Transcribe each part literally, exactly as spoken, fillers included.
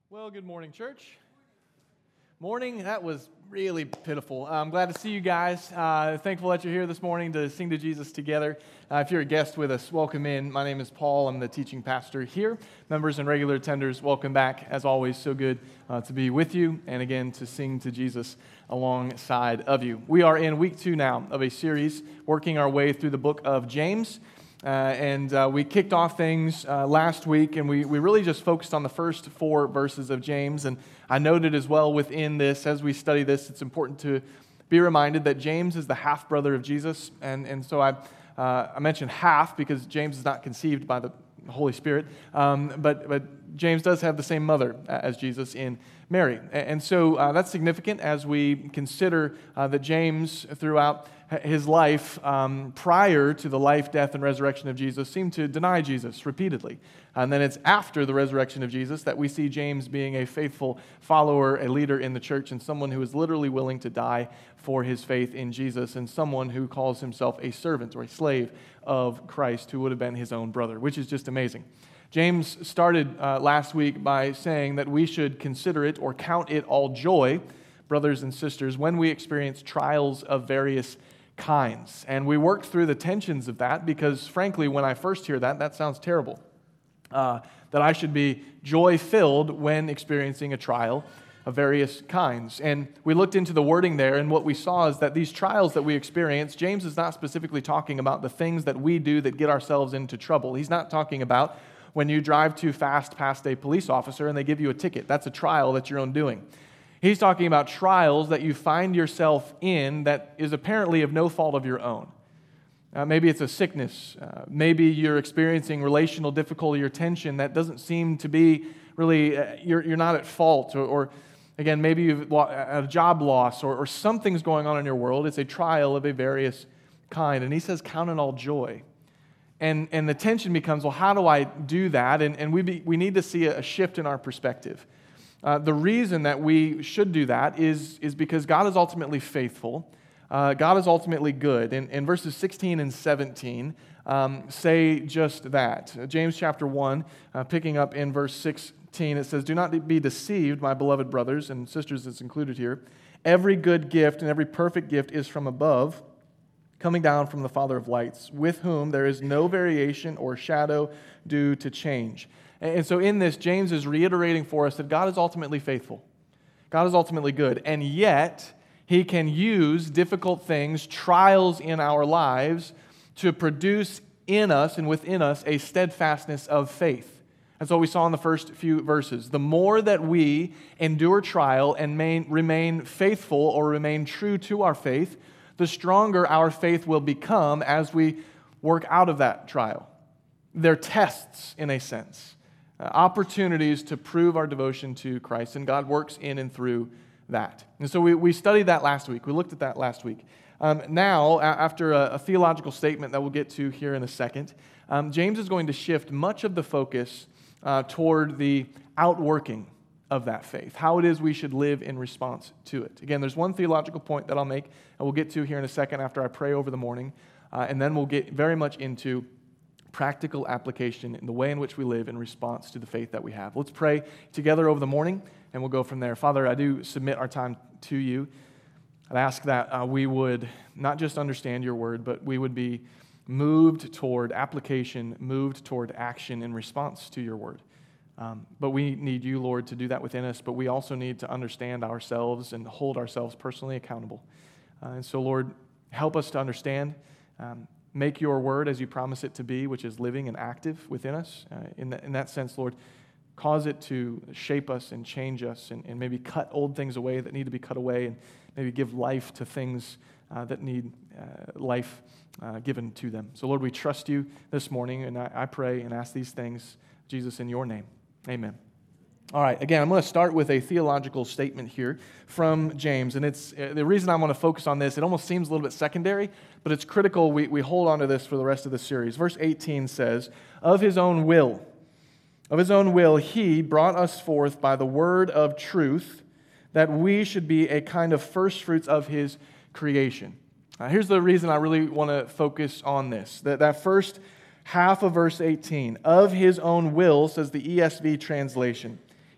Well, good morning, church. Morning, that was really pitiful. I'm glad to see you guys. Uh, thankful that you're here this morning to sing to Jesus together. Uh, if you're a guest with us, welcome in. My name is Paul. I'm the teaching pastor here. Members and regular attenders, welcome back. As always, so good uh, to be with you and again to sing to Jesus alongside of you. We are in week two now of a series working our way through the book of James. Uh, and uh, we kicked off things uh, last week, and we, we really just focused on the first four verses of James. And I noted as well within this, as we study this, it's important to be reminded that James is the half-brother of Jesus. And, and so I, uh, I mentioned half because James is not conceived by the Holy Spirit, um, but, but James does have the same mother as Jesus in Mary. And so uh, that's significant as we consider uh, that James, throughout his life um, prior to the life, death, and resurrection of Jesus, seemed to deny Jesus repeatedly. And then it's after the resurrection of Jesus that we see James being a faithful follower, a leader in the church, and someone who is literally willing to die for his faith in Jesus, and someone who calls himself a servant or a slave of Christ, who would have been his own brother, which is just amazing. James started uh, last week by saying that we should consider it or count it all joy, brothers and sisters, when we experience trials of various kinds. And we worked through the tensions of that because, frankly, when I first hear that, that sounds terrible. Uh, that I should be joy-filled when experiencing a trial of various kinds. And we looked into the wording there, and what we saw is that these trials that we experience, James is not specifically talking about the things that we do that get ourselves into trouble. He's not talking about when you drive too fast past a police officer and they give you a ticket. That's a trial that's your own doing. He's talking about trials that you find yourself in that is apparently of no fault of your own. Uh, maybe it's a sickness. Uh, maybe you're experiencing relational difficulty or tension that doesn't seem to be really, uh, you're, you're not at fault. Or, or again, maybe you've had a job loss or, or something's going on in your world. It's a trial of a various kind. And he says, count it all joy. And, and the tension becomes, well, how do I do that? And, and we, be, we need to see a shift in our perspective. Uh, the reason that we should do that is, is because God is ultimately faithful. Uh, God is ultimately good. And, and verses sixteen and seventeen um, say just that. James chapter one, uh, picking up in verse sixteen, it says, "Do not be deceived, my beloved brothers," and sisters is included here. "Every good gift and every perfect gift is from above, coming down from the Father of lights, with whom there is no variation or shadow due to change." And so in this, James is reiterating for us that God is ultimately faithful. God is ultimately good. And yet, He can use difficult things, trials in our lives, to produce in us and within us a steadfastness of faith. That's what we saw in the first few verses. The more that we endure trial and main, remain faithful or remain true to our faith, the stronger our faith will become as we work out of that trial. They're tests, in a sense. Uh, opportunities to prove our devotion to Christ, and God works in and through that. And so we, we studied that last week. We looked at that last week. Um, now, a- after a, a theological statement that we'll get to here in a second, um, James is going to shift much of the focus uh, toward the outworking of that faith, how it is we should live in response to it. Again, there's one theological point that I'll make, and we'll get to here in a second after I pray over the morning, uh, and then we'll get very much into practical application in the way in which we live in response to the faith that we have. Let's pray together over the morning, and we'll go from there. Father, I do submit our time to you. I'd ask that uh, we would not just understand your word, but we would be moved toward application, moved toward action in response to your word. Um, but we need you, Lord, to do that within us, but we also need to understand ourselves and hold ourselves personally accountable. Uh, and so, Lord, help us to understand. Um, Make your word as you promise it to be, which is living and active within us. Uh, in, that, in that sense, Lord, cause it to shape us and change us and, and maybe cut old things away that need to be cut away and maybe give life to things uh, that need uh, life uh, given to them. So, Lord, we trust you this morning, and I, I pray and ask these things, Jesus, in your name. Amen. All right, again, I'm going to start with a theological statement here from James, and it's uh, the reason I want to focus on this, it almost seems a little bit secondary, but it's critical we, we hold on to this for the rest of the series. Verse eighteen says, "Of his own will, of his own will, he brought us forth by the word of truth, that we should be a kind of first fruits of his creation." Uh, here's the reason I really want to focus on this, that, that first half of verse eighteen, "of his own will," says the E S V translation.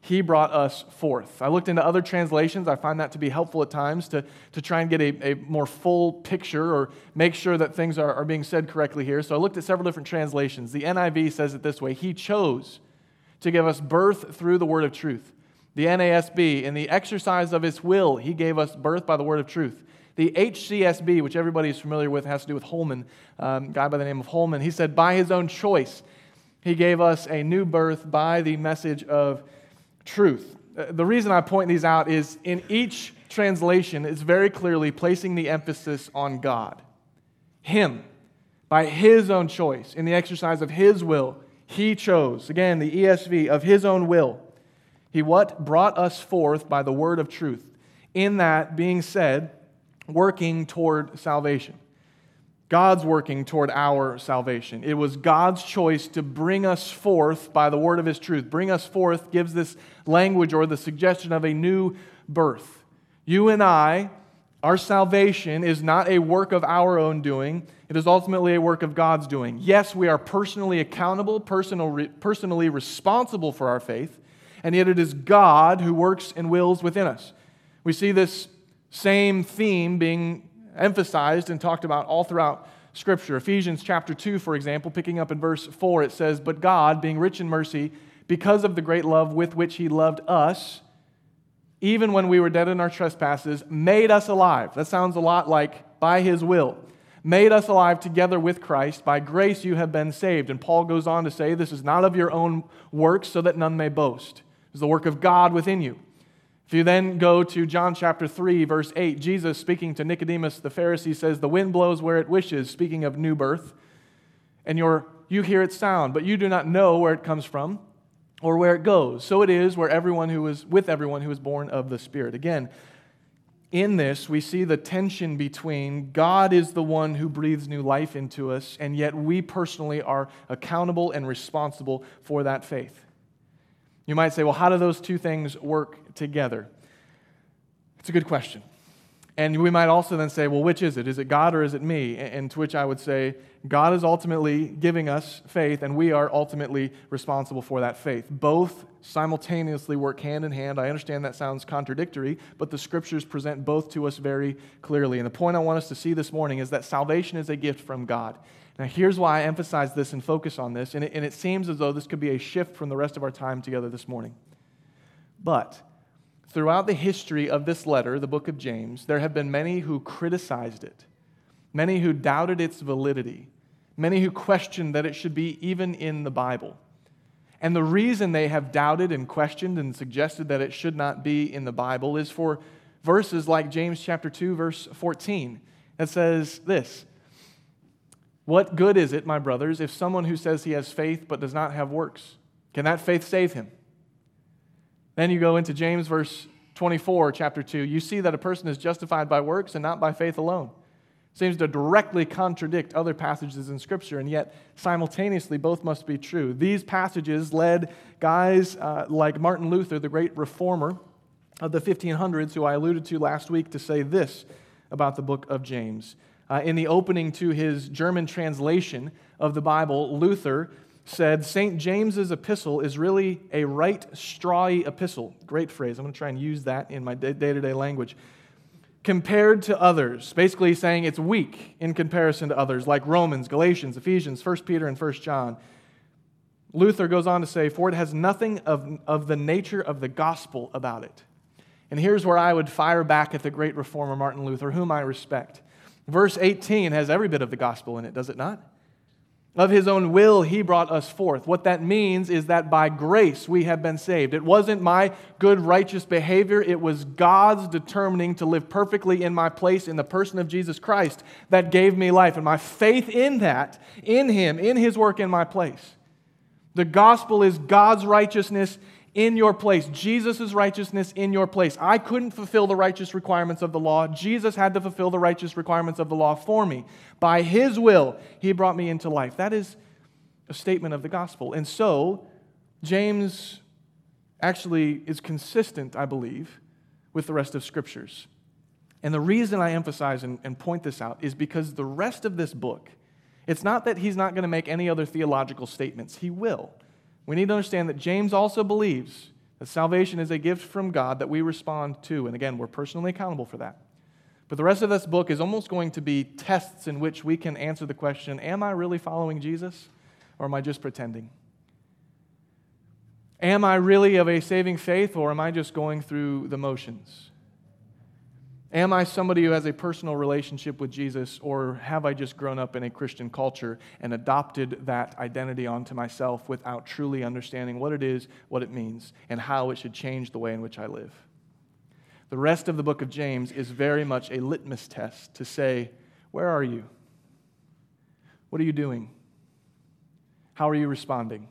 He brought us forth. I looked into other translations. I find that to be helpful at times to, to try and get a, a more full picture or make sure that things are, are being said correctly here. So I looked at several different translations. The N I V says it this way: He chose to give us birth through the word of truth. The N A S B, in the exercise of His will, He gave us birth by the word of truth. The H C S B, which everybody is familiar with, has to do with Holman, um, a guy by the name of Holman. He said, by His own choice, He gave us a new birth by the message of truth. The reason I point these out is in each translation, it's very clearly placing the emphasis on God. Him, by His own choice, in the exercise of His will, He chose. Again, the E S V, of His own will. He what? Brought us forth by the word of truth. In that, being said, working toward salvation. God's working toward our salvation. It was God's choice to bring us forth by the word of His truth. Bring us forth gives this language or the suggestion of a new birth. You and I, our salvation is not a work of our own doing. It is ultimately a work of God's doing. Yes, we are personally accountable, personal, personally responsible for our faith, and yet it is God who works and wills within us. We see this same theme being emphasized and talked about all throughout Scripture. Ephesians chapter two, for example, picking up in verse four, it says, but God, being rich in mercy, because of the great love with which He loved us, even when we were dead in our trespasses, made us alive. That sounds a lot like by His will. Made us alive together with Christ. By grace you have been saved. And Paul goes on to say, this is not of your own works, so that none may boast. It's the work of God within you. If you then go to John chapter three, verse eight, Jesus speaking to Nicodemus the Pharisee says, the wind blows where it wishes, speaking of new birth, and you're, you hear its sound, but you do not know where it comes from or where it goes. So it is where everyone who is with everyone who is born of the Spirit. Again, in this, we see the tension between God is the one who breathes new life into us, and yet we personally are accountable and responsible for that faith. You might say, well, how do those two things work together? It's a good question. And we might also then say, well, which is it? Is it God or is it me? And to which I would say, God is ultimately giving us faith, and we are ultimately responsible for that faith. Both simultaneously work hand in hand. I understand that sounds contradictory, but the Scriptures present both to us very clearly. And the point I want us to see this morning is that salvation is a gift from God. Now, here's why I emphasize this and focus on this, and it, and it seems as though this could be a shift from the rest of our time together this morning. But throughout the history of this letter, the book of James, there have been many who criticized it, many who doubted its validity, many who questioned that it should be even in the Bible. And the reason they have doubted and questioned and suggested that it should not be in the Bible is for verses like James chapter two, verse fourteen, that says this: what good is it, my brothers, if someone who says he has faith but does not have works? Can that faith save him? Then you go into James verse twenty-four, chapter two. You see that a person is justified by works and not by faith alone. Seems to directly contradict other passages in Scripture, and yet simultaneously both must be true. These passages led guys uh, like Martin Luther, the great reformer of the fifteen hundreds, who I alluded to last week, to say this about the book of James. Uh, in the opening to his German translation of the Bible, Luther said, Saint James's epistle is really a right strawy epistle. Great phrase. I'm going to try and use that in my day-to-day language. Compared to others. Basically saying it's weak in comparison to others, like Romans, Galatians, Ephesians, First Peter, and First John. Luther goes on to say, for it has nothing of, of the nature of the gospel about it. And here's where I would fire back at the great reformer Martin Luther, whom I respect. Verse eighteen has every bit of the gospel in it, does it not? Of His own will He brought us forth. What that means is that by grace we have been saved. It wasn't my good, righteous behavior. It was God's determining to live perfectly in my place in the person of Jesus Christ that gave me life. And my faith in that, in Him, in His work in my place. The gospel is God's righteousness in your place. Jesus' righteousness in your place. I couldn't fulfill the righteous requirements of the law. Jesus had to fulfill the righteous requirements of the law for me. By His will, He brought me into life. That is a statement of the gospel. And so, James actually is consistent, I believe, with the rest of Scriptures. And the reason I emphasize and, and point this out is because the rest of this book, it's not that he's not going to make any other theological statements. He will. We need to understand that James also believes That salvation is a gift from God that we respond to. And again, we're personally accountable for that. But the rest of this book is almost going to be tests in which we can answer the question, am I really following Jesus, or am I just pretending? Am I really of a saving faith, or am I just going through the motions? Am I somebody who has a personal relationship with Jesus, or have I just grown up in a Christian culture and adopted that identity onto myself without truly understanding what it is, what it means, and how it should change the way in which I live? The rest of the book of James is very much a litmus test to say, where are you? What are you doing? How are you responding?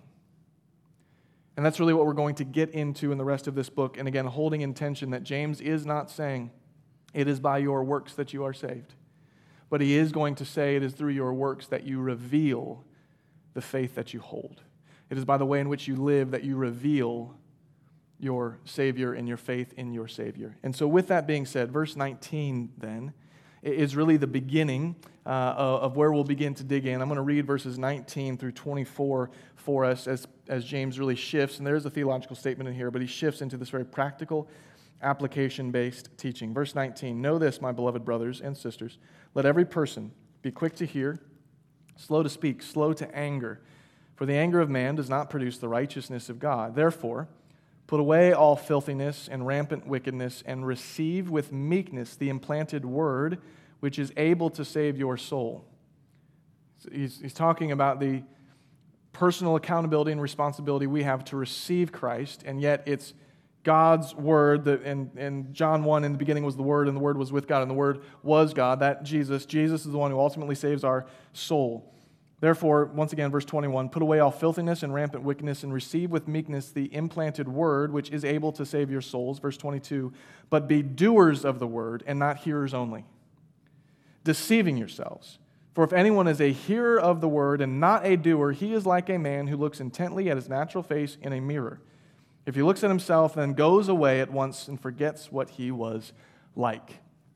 And that's really what we're going to get into in the rest of this book. And again, holding in tension that James is not saying it is by your works that you are saved, but he is going to say it is through your works that you reveal the faith that you hold. It is by the way in which you live that you reveal your Savior and your faith in your Savior. And so with that being said, verse nineteen then is really the beginning uh, of where we'll begin to dig in. I'm going to read verses nineteen through twenty-four for us as, as James really shifts, and there is a theological statement in here, but he shifts into this very practical, application-based teaching. Verse nineteen, know this, my beloved brothers and sisters, let every person be quick to hear, slow to speak, slow to anger, for the anger of man does not produce the righteousness of God. Therefore, put away all filthiness and rampant wickedness, and receive with meekness the implanted word, which is able to save your soul. He's, he's talking about the personal accountability and responsibility we have to receive Christ, and yet it's God's word, that, and, and John one, in the beginning was the Word, and the Word was with God, and the Word was God, that Jesus. Jesus is the one who ultimately saves our soul. Therefore, once again, verse twenty-one, put away all filthiness and rampant wickedness, and receive with meekness the implanted word, which is able to save your souls. Verse twenty-two, but be doers of the word, and not hearers only, deceiving yourselves. For if anyone is a hearer of the word and not a doer, he is like a man who looks intently at his natural face in a mirror. If he looks at himself, then goes away at once and forgets what he was like.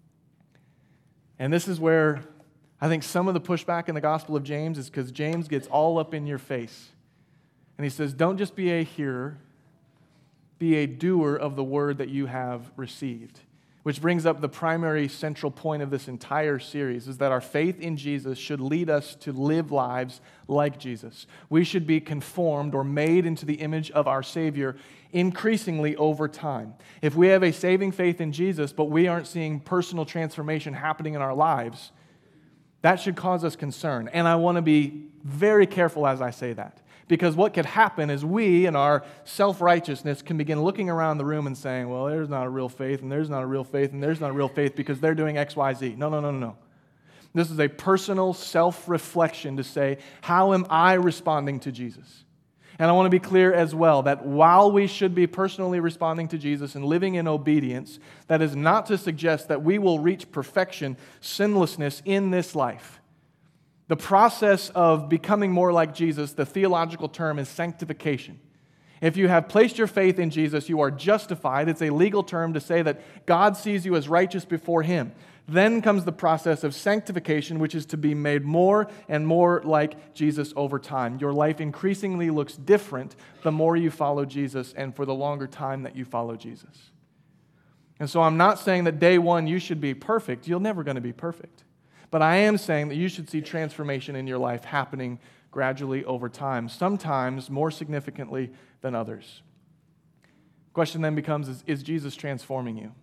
And this is where I think some of the pushback in the Gospel of James is because James gets all up in your face. And he says, don't just be a hearer, be a doer of the word that you have received. Which brings up the primary central point of this entire series, is that our faith in Jesus should lead us to live lives like Jesus. We should be conformed or made into the image of our Savior increasingly over time. If we have a saving faith in Jesus, but we aren't seeing personal transformation happening in our lives, that should cause us concern. And I want to be very careful as I say that. Because what could happen is we, in our self-righteousness, can begin looking around the room and saying, well, there's not a real faith, and there's not a real faith, and there's not a real faith because they're doing X, Y, Z. No, no, no, no, no. This is a personal self-reflection to say, how am I responding to Jesus? And I want to be clear as well that while we should be personally responding to Jesus and living in obedience, that is not to suggest that we will reach perfection, sinlessness in this life. The process of becoming more like Jesus, the theological term is sanctification. If you have placed your faith in Jesus, you are justified. It's a legal term to say that God sees you as righteous before Him. Then comes the process of sanctification, which is to be made more and more like Jesus over time. Your life increasingly looks different the more you follow Jesus and for the longer time that you follow Jesus. And so I'm not saying that day one you should be perfect. You're never going to be perfect. But I am saying that you should see transformation in your life happening gradually over time, sometimes more significantly than others. The question then becomes, is, is Jesus transforming you?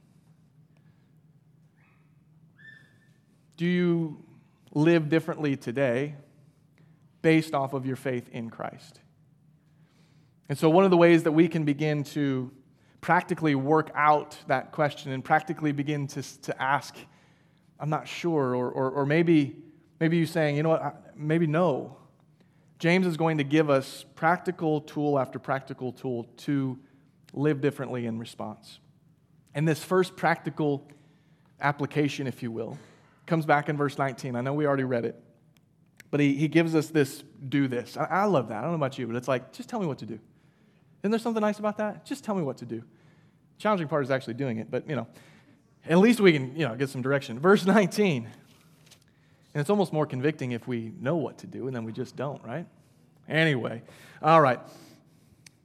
Do you live differently today based off of your faith in Christ? And so one of the ways that we can begin to practically work out that question and practically begin to, to ask, I'm not sure, or, or, or maybe, maybe you're saying, you know what, maybe no. James is going to give us practical tool after practical tool to live differently in response. And this first practical application, if you will, comes back in verse nineteen. I know we already read it, but he, he gives us this, do this. I, I love that. I don't know about you, but it's like, just tell me what to do. Isn't there something nice about that? Just tell me what to do. The challenging part is actually doing it, but, you know, at least we can, you know, get some direction. Verse nineteen. And it's almost more convicting if we know what to do and then we just don't, right? Anyway, all right.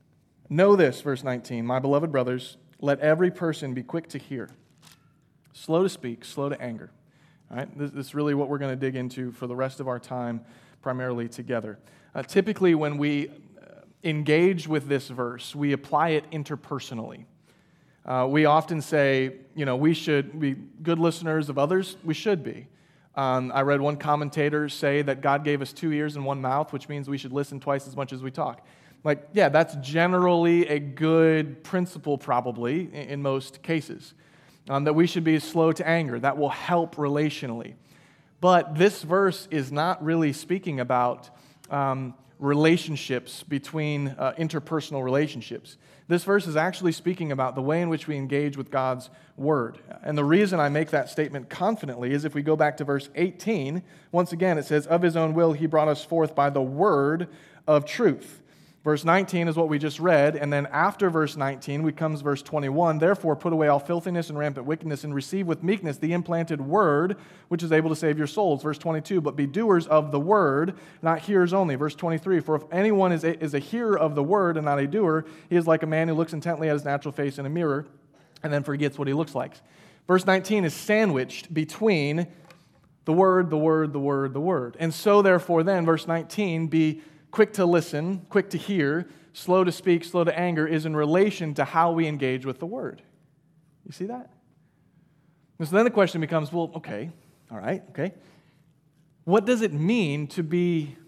Know this, verse nineteen, my beloved brothers, let every person be quick to hear, slow to speak, slow to anger. All right? This, this is really what we're going to dig into for the rest of our time, primarily together. Uh, typically, when we engage with this verse, we apply it interpersonally. Uh, we often say, you know, we should be good listeners of others. We should be. Um, I read one commentator say that God gave us two ears and one mouth, which means we should listen twice as much as we talk. Like, yeah, that's generally a good principle, probably, in, in most cases. Um, that we should be slow to anger. That will help relationally. But this verse is not really speaking about um, relationships between uh, interpersonal relationships. This verse is actually speaking about the way in which we engage with God's Word. And the reason I make that statement confidently is if we go back to verse eighteen, once again it says, of his own will he brought us forth by the word of truth. Verse nineteen is what we just read, and then after verse nineteen, we comes verse twenty-one. Therefore, put away all filthiness and rampant wickedness, and receive with meekness the implanted word, which is able to save your souls. Verse twenty-two, but be doers of the word, not hearers only. Verse twenty-three, for if anyone is a, is a hearer of the word and not a doer, he is like a man who looks intently at his natural face in a mirror, and then forgets what he looks like. Verse nineteen is sandwiched between the word, the word, the word, the word. And so, therefore, then, verse nineteen, be quick to listen, quick to hear, slow to speak, slow to anger, is in relation to how we engage with the Word. You see that? And so then the question becomes, well, okay, all right, okay. What does it mean to be,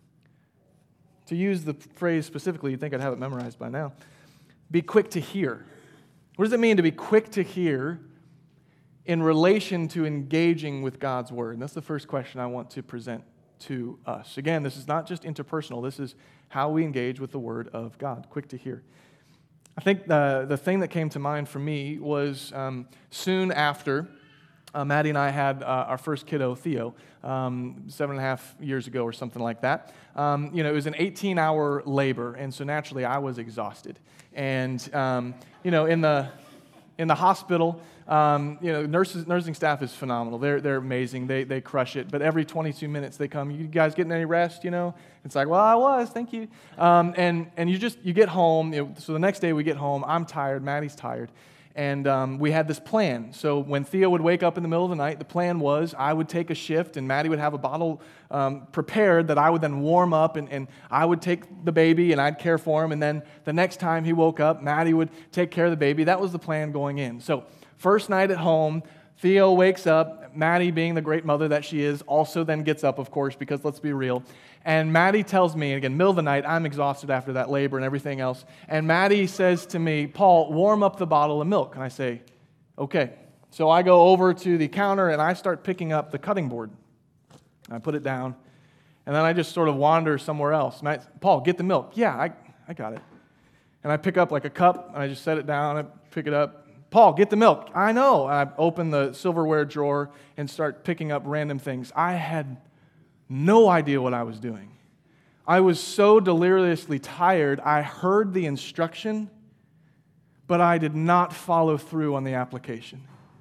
to use the phrase specifically, you'd think I'd have it memorized by now, be quick to hear? What does it mean to be quick to hear in relation to engaging with God's Word? And that's the first question I want to present to us. Again, this is not just interpersonal. This is how we engage with the Word of God. Quick to hear. I think the, the thing that came to mind for me was um, soon after uh, Maddie and I had uh, our first kiddo, Theo, um, seven and a half years ago or something like that. Um, you know, it was an eighteen-hour labor, and so naturally I was exhausted. And, um, you know, in the in the hospital, Um, you know, nurses, nursing staff is phenomenal. They're they're amazing. They they crush it. But every twenty-two minutes they come, you guys getting any rest? You know, it's like, well, I was, thank you. Um, and and you just you get home. You know, so the next day we get home. I'm tired. Maddie's tired, and um, we had this plan. So when Theo would wake up in the middle of the night, the plan was I would take a shift, and Maddie would have a bottle um, prepared that I would then warm up, and, and I would take the baby and I'd care for him. And then the next time he woke up, Maddie would take care of the baby. That was the plan going in. So. First night at home, Theo wakes up. Maddie, being the great mother that she is, also then gets up, of course, because let's be real. And Maddie tells me, again, middle of the night, I'm exhausted after that labor and everything else. And Maddie says to me, Paul, warm up the bottle of milk. And I say, okay. So I go over to the counter and I start picking up the cutting board. I put it down. And then I just sort of wander somewhere else. And I, Paul, get the milk. Yeah, I, I got it. And I pick up like a cup and I just set it down. I pick it up. Paul, get the milk. I know. I open the silverware drawer and start picking up random things. I had no idea what I was doing. I was so deliriously tired, I heard the instruction, but I did not follow through on the application.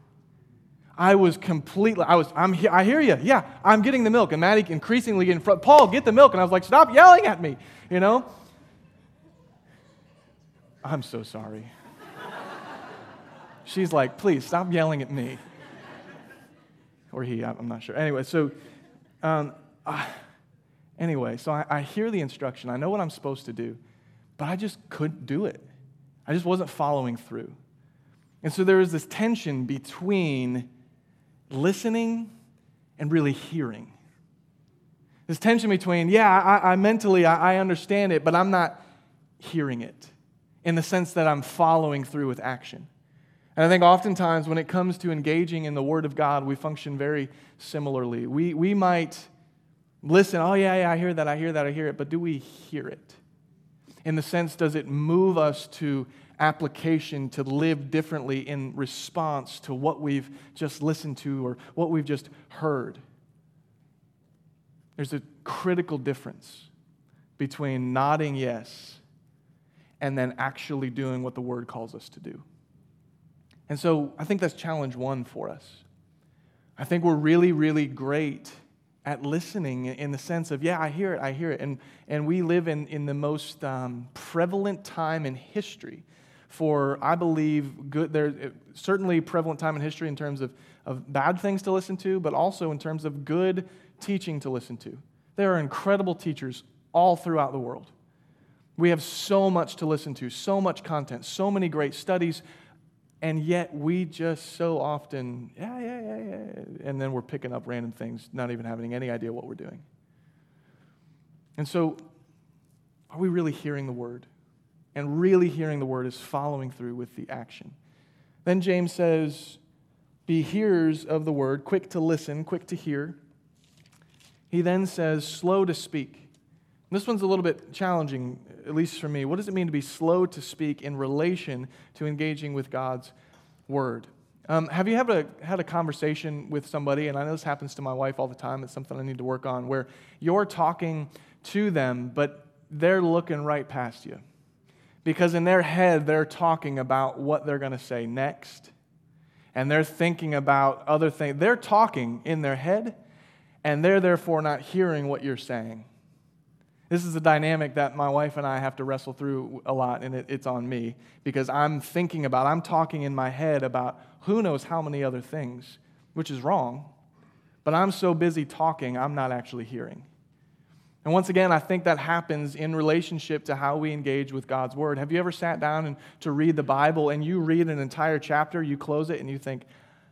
I was completely, I was, I'm, I hear you. Yeah, I'm getting the milk. And Maddie increasingly in front, Paul, get the milk. And I was like, stop yelling at me, you know? I'm so sorry. She's like, please, stop yelling at me. Or he, I'm not sure. Anyway, so, um, uh, anyway, so I, I hear the instruction. I know what I'm supposed to do, but I just couldn't do it. I just wasn't following through. And so there was this tension between listening and really hearing. This tension between, yeah, I, I mentally, I, I understand it, but I'm not hearing it in the sense that I'm following through with action. And I think oftentimes when it comes to engaging in the Word of God, we function very similarly. We we might listen, oh yeah, yeah, I hear that, I hear that, I hear it, but do we hear it? In the sense, does it move us to application to live differently in response to what we've just listened to or what we've just heard? There's a critical difference between nodding yes and then actually doing what the Word calls us to do. And so I think that's challenge one for us. I think we're really, really great at listening in the sense of, yeah, I hear it, I hear it. And, and we live in, in the most um, prevalent time in history for, I believe, good, there's certainly prevalent time in history in terms of, of bad things to listen to, but also in terms of good teaching to listen to. There are incredible teachers all throughout the world. We have so much to listen to, so much content, so many great studies, and yet we just so often, yeah, yeah, yeah, yeah, and then we're picking up random things, not even having any idea what we're doing. And so, are we really hearing the word? And really hearing the word is following through with the action. Then James says, be hearers of the word, quick to listen, quick to hear. He then says, slow to speak. And this one's a little bit challenging, at least for me. What does it mean to be slow to speak in relation to engaging with God's word? Um, have you ever had a conversation with somebody, and I know this happens to my wife all the time, it's something I need to work on, where you're talking to them, but they're looking right past you. Because in their head, they're talking about what they're going to say next. And they're thinking about other things. They're talking in their head, and they're therefore not hearing what you're saying. This is a dynamic that my wife and I have to wrestle through a lot, and it, it's on me. Because I'm thinking about, I'm talking in my head about who knows how many other things, which is wrong. But I'm so busy talking, I'm not actually hearing. And once again, I think that happens in relationship to how we engage with God's word. Have you ever sat down and to read the Bible and you read an entire chapter, you close it, and you think,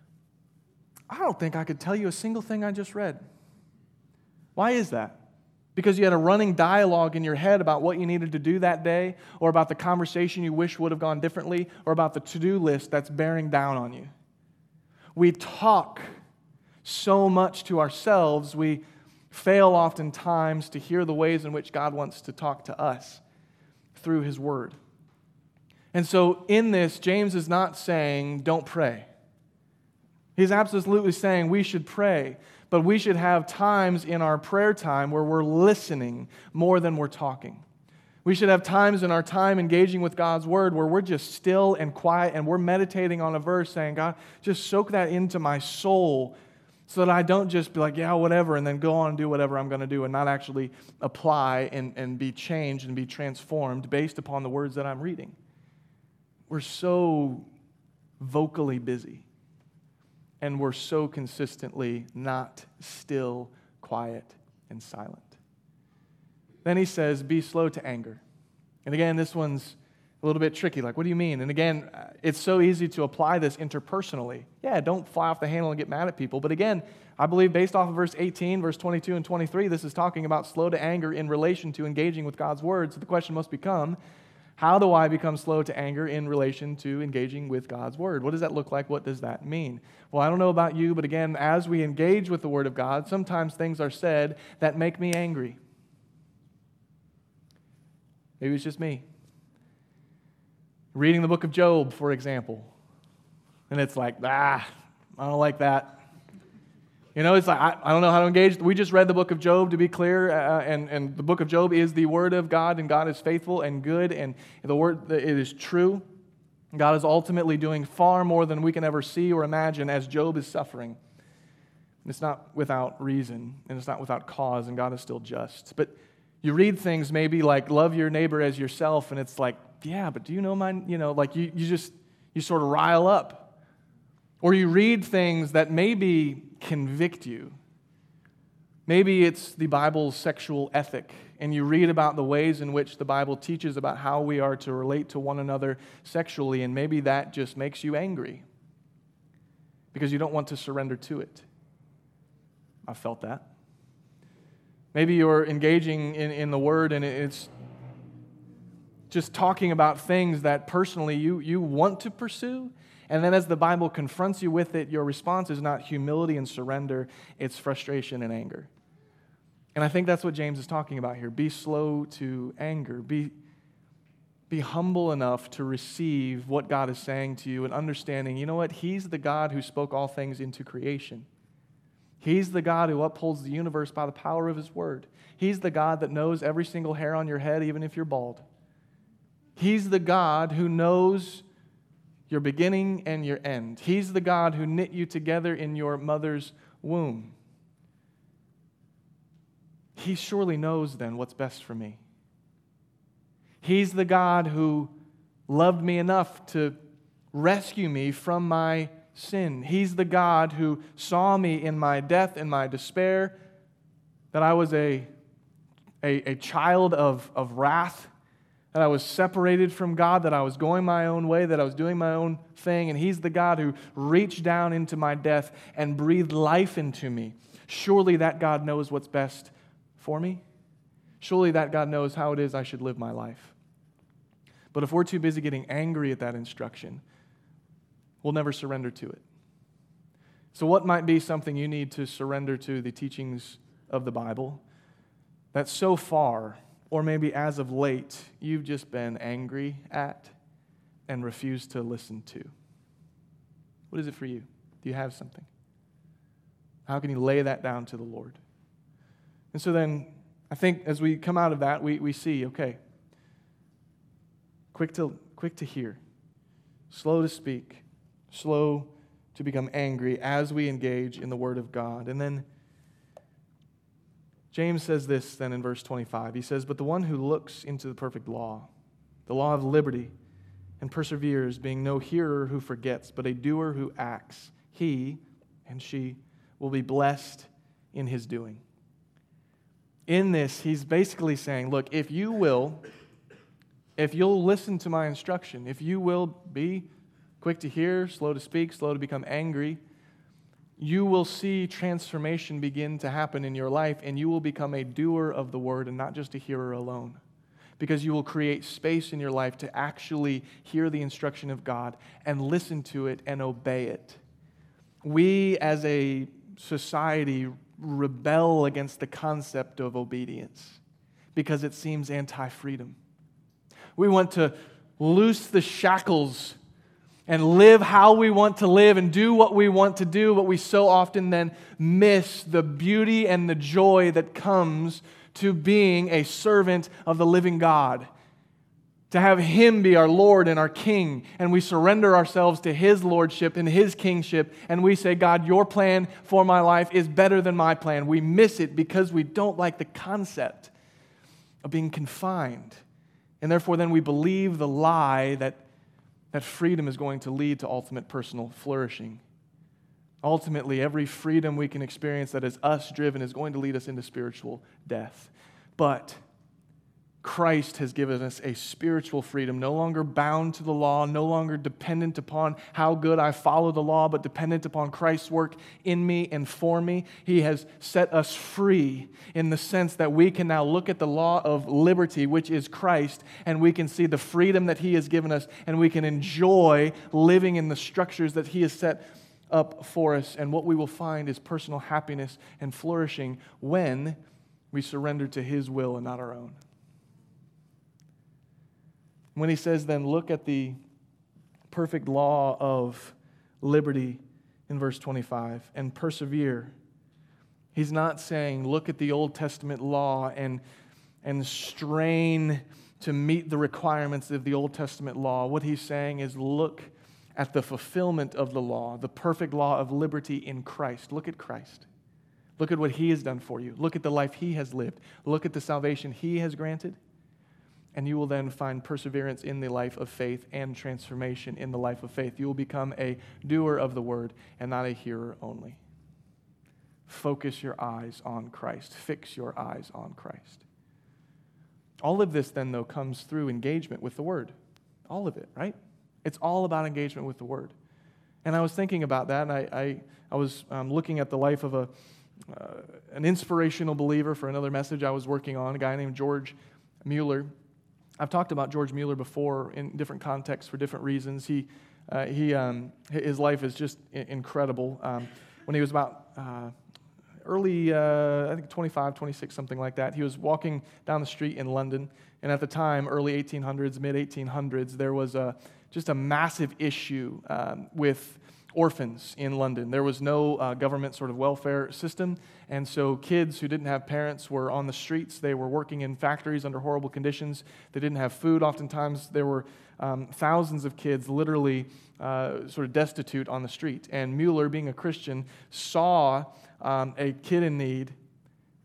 I don't think I could tell you a single thing I just read. Why is that? Because you had a running dialogue in your head about what you needed to do that day, or about the conversation you wish would have gone differently, or about the to-do list that's bearing down on you. We talk so much to ourselves, we fail oftentimes to hear the ways in which God wants to talk to us through His Word. And so in this, James is not saying, don't pray. He's absolutely saying we should pray, but we should have times in our prayer time where we're listening more than we're talking. We should have times in our time engaging with God's Word where we're just still and quiet and we're meditating on a verse saying, God, just soak that into my soul, so that I don't just be like, yeah, whatever, and then go on and do whatever I'm going to do and not actually apply and, and be changed and be transformed based upon the words that I'm reading. We're so vocally busy, and we're so consistently not still, quiet, and silent. Then he says, be slow to anger. And again, this one's a little bit tricky. Like, what do you mean? And again, it's so easy to apply this interpersonally. Yeah, don't fly off the handle and get mad at people. But again, I believe based off of verse eighteen, verse twenty-two, and twenty-three, this is talking about slow to anger in relation to engaging with God's word. So the question must become, how do I become slow to anger in relation to engaging with God's word? What does that look like? What does that mean? Well, I don't know about you, but again, as we engage with the word of God, sometimes things are said that make me angry. Maybe it's just me. Reading the book of Job, for example, and it's like, ah, I don't like that. You know, it's like, I, I don't know how to engage. We just read the book of Job, to be clear, uh, and, and the book of Job is the word of God, and God is faithful and good, and the word, it is true. God is ultimately doing far more than we can ever see or imagine as Job is suffering. It's not without reason, and it's not without cause, and God is still just. But you read things maybe like, love your neighbor as yourself, and it's like, yeah, but do you know mine? You know, like you, you just, you sort of rile up. Or you read things that maybe convict you. Maybe it's the Bible's sexual ethic, and you read about the ways in which the Bible teaches about how we are to relate to one another sexually, and maybe that just makes you angry because you don't want to surrender to it. I felt that. Maybe you're engaging in, in the Word, and it's just talking about things that personally you, you want to pursue, and then as the Bible confronts you with it, your response is not humility and surrender, it's frustration and anger. And I think that's what James is talking about here. Be slow to anger. Be, be humble enough to receive what God is saying to you and understanding, you know what, He's the God who spoke all things into creation. He's the God who upholds the universe by the power of His word. He's the God that knows every single hair on your head, even if you're bald. He's the God who knows your beginning and your end. He's the God who knit you together in your mother's womb. He surely knows then what's best for me. He's the God who loved me enough to rescue me from my sin. He's the God who saw me in my death, in my despair, that I was a, a, a child of, of wrath, that I was separated from God, that I was going my own way, that I was doing my own thing, and He's the God who reached down into my death and breathed life into me. Surely that God knows what's best for me. Surely that God knows how it is I should live my life. But if we're too busy getting angry at that instruction, we'll never surrender to it. So what might be something you need to surrender to the teachings of the Bible that so far, or maybe as of late, you've just been angry at and refused to listen to? What is it for you? Do you have something? How can you lay that down to the Lord? And so then, I think as we come out of that, we, we see, okay, quick to, quick to hear, slow to speak, slow to become angry as we engage in the Word of God. And then James says this then in verse twenty-five. He says, "But the one who looks into the perfect law, the law of liberty, and perseveres, being no hearer who forgets, but a doer who acts, he," and she, "will be blessed in his doing." In this, he's basically saying, look, if you will, if you'll listen to my instruction, if you will be quick to hear, slow to speak, slow to become angry, you will see transformation begin to happen in your life, and you will become a doer of the word and not just a hearer alone. Because you will create space in your life to actually hear the instruction of God and listen to it and obey it. We as a society rebel against the concept of obedience because it seems anti-freedom. We want to loose the shackles and live how we want to live and do what we want to do, but we so often then miss the beauty and the joy that comes to being a servant of the living God. To have Him be our Lord and our King, and we surrender ourselves to His lordship and His kingship, and we say, God, your plan for my life is better than my plan. We miss it because we don't like the concept of being confined. And therefore then we believe the lie that, that freedom is going to lead to ultimate personal flourishing. Ultimately, every freedom we can experience that is us-driven is going to lead us into spiritual death. But Christ has given us a spiritual freedom, no longer bound to the law, no longer dependent upon how good I follow the law, but dependent upon Christ's work in me and for me. He has set us free in the sense that we can now look at the law of liberty, which is Christ, and we can see the freedom that He has given us, and we can enjoy living in the structures that He has set up for us. And what we will find is personal happiness and flourishing when we surrender to His will and not our own. When he says then, look at the perfect law of liberty in verse twenty-five and persevere. He's not saying look at the Old Testament law and, and strain to meet the requirements of the Old Testament law. What he's saying is look at the fulfillment of the law, the perfect law of liberty in Christ. Look at Christ. Look at what He has done for you. Look at the life He has lived. Look at the salvation He has granted. And you will then find perseverance in the life of faith and transformation in the life of faith. You will become a doer of the word and not a hearer only. Focus your eyes on Christ. Fix your eyes on Christ. All of this then, though, comes through engagement with the word. All of it, right? It's all about engagement with the word. And I was thinking about that, and I, I, I was um, looking at the life of a uh, an inspirational believer for another message I was working on, a guy named George Mueller. I've talked about George Mueller before in different contexts for different reasons. He, uh, he, um, his life is just incredible. Um, when he was about uh, early, uh, I think twenty-five, twenty-six, something like that, he was walking down the street in London, and at the time, early eighteen hundreds, mid eighteen hundreds, there was a, just a massive issue um, with orphans in London. There was no uh, government sort of welfare system, and so kids who didn't have parents were on the streets. They were working in factories under horrible conditions. They didn't have food. Oftentimes, there were um, thousands of kids literally uh, sort of destitute on the street. And Mueller, being a Christian, saw um, a kid in need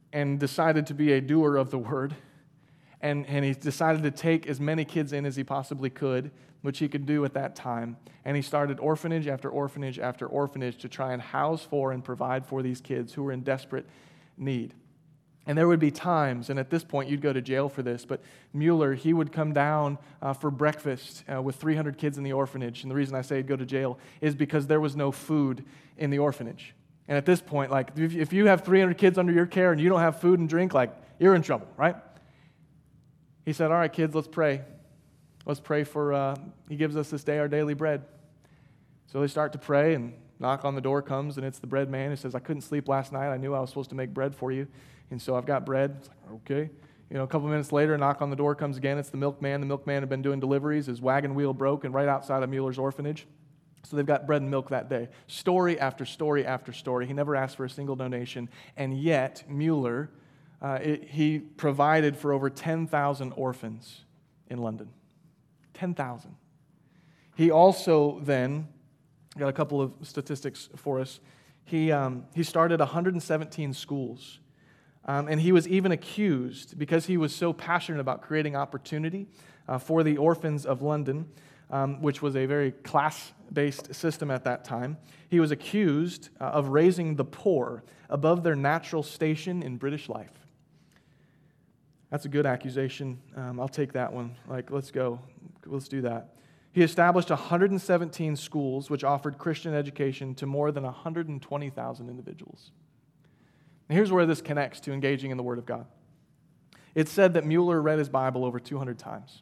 and decided to be a doer of the word. And, and he decided to take as many kids in as he possibly could, which he could do at that time. And he started orphanage after orphanage after orphanage to try and house for and provide for these kids who were in desperate need. And there would be times, and at this point you'd go to jail for this, but Mueller, he would come down uh, for breakfast uh, with three hundred kids in the orphanage. And the reason I say he'd go to jail is because there was no food in the orphanage. And at this point, like, if, if you have three hundred kids under your care and you don't have food and drink, like, you're in trouble, right? He said, all right, kids, let's pray. Let's pray for, uh, he gives us this day our daily bread. So they start to pray, and knock on the door comes, and it's the bread man. He says, I couldn't sleep last night. I knew I was supposed to make bread for you. And so I've got bread. It's like, okay. You know, a couple minutes later, knock on the door comes again. It's the milkman. The milkman had been doing deliveries. His wagon wheel broke, and right outside of Mueller's orphanage. So they've got bread and milk that day. Story after story after story. He never asked for a single donation. And yet, Mueller, uh, it, he provided for over ten thousand orphans in London. ten thousand. He also then, got a couple of statistics for us. He, um, he started one hundred seventeen schools. Um, and he was even accused, because he was so passionate about creating opportunity uh, for the orphans of London, um, which was a very class-based system at that time. He was accused uh, of raising the poor above their natural station in British life. That's a good accusation. Um, I'll take that one. Like, let's go. Let's do that. He established one hundred seventeen schools which offered Christian education to more than one hundred twenty thousand individuals. And here's where this connects to engaging in the Word of God. It's said that Mueller read his Bible over two hundred times.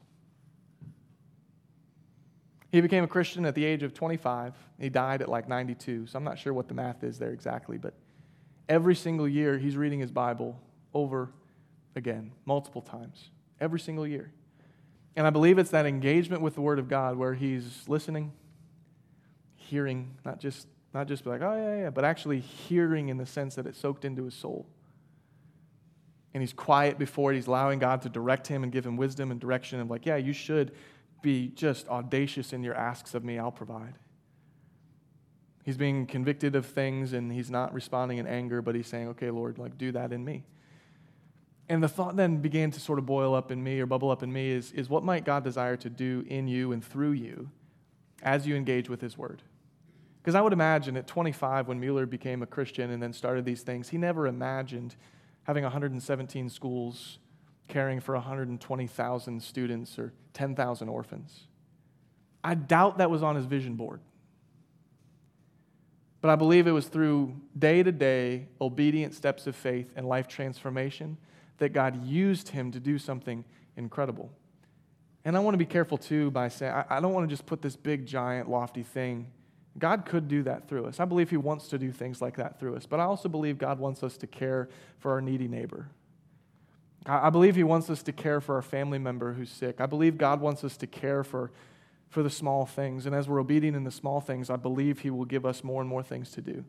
He became a Christian at the age of twenty-five. He died at like ninety-two, so I'm not sure what the math is there exactly, but every single year he's reading his Bible over again, multiple times, every single year. And I believe it's that engagement with the Word of God where he's listening, hearing, not just not just be like, oh, yeah, yeah, but actually hearing in the sense that it's soaked into his soul. And he's quiet before it. He's allowing God to direct him and give him wisdom and direction. And like, yeah, you should be just audacious in your asks of me. I'll provide. He's being convicted of things, and he's not responding in anger, but he's saying, okay, Lord, like, do that in me. And the thought then began to sort of boil up in me or bubble up in me is, is what might God desire to do in you and through you as you engage with his word? Because I would imagine at twenty-five, when Mueller became a Christian and then started these things, he never imagined having one hundred seventeen schools, caring for one hundred twenty thousand students or ten thousand orphans. I doubt that was on his vision board. But I believe it was through day-to-day obedient steps of faith and life transformation that God used him to do something incredible. And I want to be careful, too, by saying, I, I don't want to just put this big, giant, lofty thing. God could do that through us. I believe he wants to do things like that through us. But I also believe God wants us to care for our needy neighbor. I, I believe he wants us to care for our family member who's sick. I believe God wants us to care for, for the small things. And as we're obedient in the small things, I believe he will give us more and more things to do.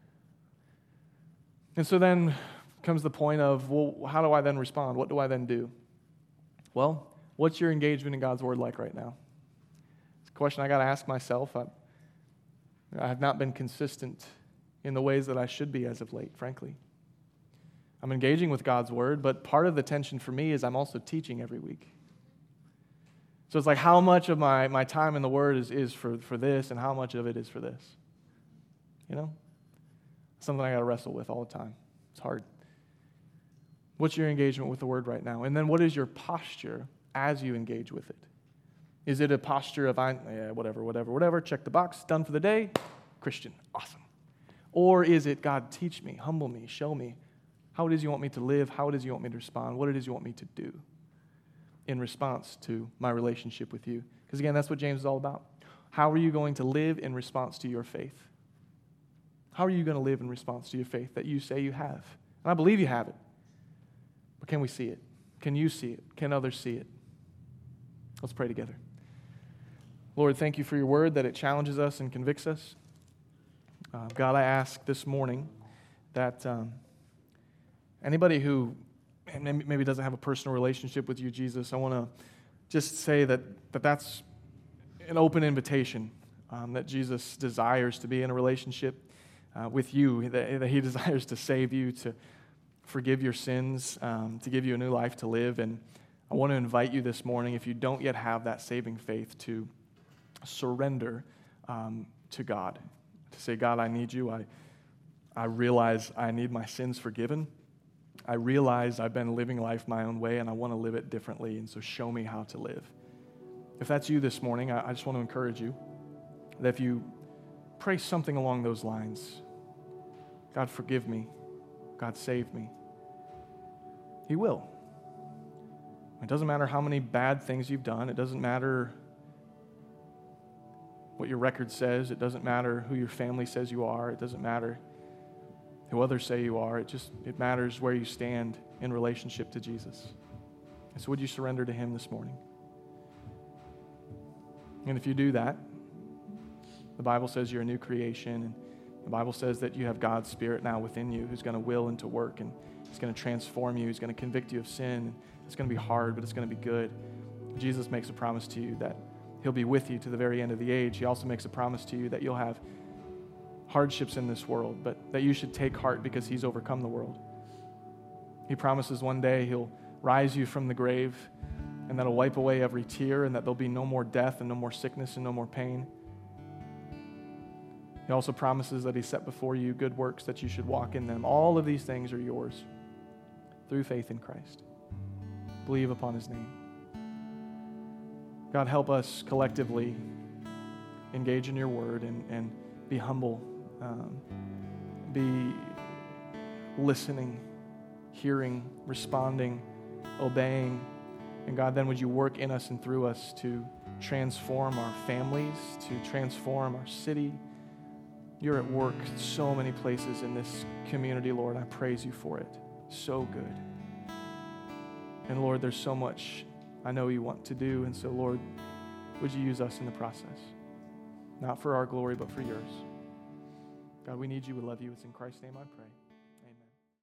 And so then comes the point of, well, how do I then respond? What do I then do? Well, what's your engagement in God's word like right now? It's a question I got to ask myself. I, I have not been consistent in the ways that I should be as of late, frankly. I'm engaging with God's word, but part of the tension for me is I'm also teaching every week. So it's like, how much of my, my time in the word is, is for, for this, and how much of it is for this? You know? Something I got to wrestle with all the time. It's hard. What's your engagement with the word right now? And then what is your posture as you engage with it? Is it a posture of, I, yeah, whatever, whatever, whatever, check the box, done for the day, Christian, awesome. Or is it, God, teach me, humble me, show me how it is you want me to live, how it is you want me to respond, what it is you want me to do in response to my relationship with you? Because again, that's what James is all about. How are you going to live in response to your faith? How are you going to live in response to your faith that you say you have? And I believe you have it. But can we see it? Can you see it? Can others see it? Let's pray together. Lord, thank you for your word, that it challenges us and convicts us. Uh, God, I ask this morning that um, anybody who maybe doesn't have a personal relationship with you, Jesus, I want to just say that, that that's an open invitation, um, that Jesus desires to be in a relationship uh, with you, that, that he desires to save you, to forgive your sins, um, to give you a new life to live. And I want to invite you this morning, if you don't yet have that saving faith, to surrender um, to God. To say, God, I need you. I, I realize I need my sins forgiven. I realize I've been living life my own way, and I want to live it differently, and so show me how to live. If that's you this morning, I, I just want to encourage you that if you pray something along those lines, God, forgive me. God, save me. He will. It doesn't matter how many bad things you've done. It doesn't matter what your record says. It doesn't matter who your family says you are. It doesn't matter who others say you are. It just, it matters where you stand in relationship to Jesus. And so would you surrender to him this morning? And if you do that, the Bible says you're a new creation, and the Bible says that you have God's Spirit now within you who's going to will and to work, and he's going to transform you. He's going to convict you of sin. It's going to be hard, but it's going to be good. Jesus makes a promise to you that he'll be with you to the very end of the age. He also makes a promise to you that you'll have hardships in this world, but that you should take heart because he's overcome the world. He promises one day he'll rise you from the grave, and that'll wipe away every tear, and that there'll be no more death and no more sickness and no more pain. He also promises that he set before you good works, that you should walk in them. All of these things are yours through faith in Christ. Believe upon his name. God, help us collectively engage in your word and, and be humble, um, be listening, hearing, responding, obeying. And God, then would you work in us and through us to transform our families, to transform our city. You're at work so many places in this community, Lord. I praise you for it. So good. And Lord, there's so much I know you want to do. And so, Lord, would you use us in the process? Not for our glory, but for yours. God, we need you. We love you. It's in Christ's name I pray.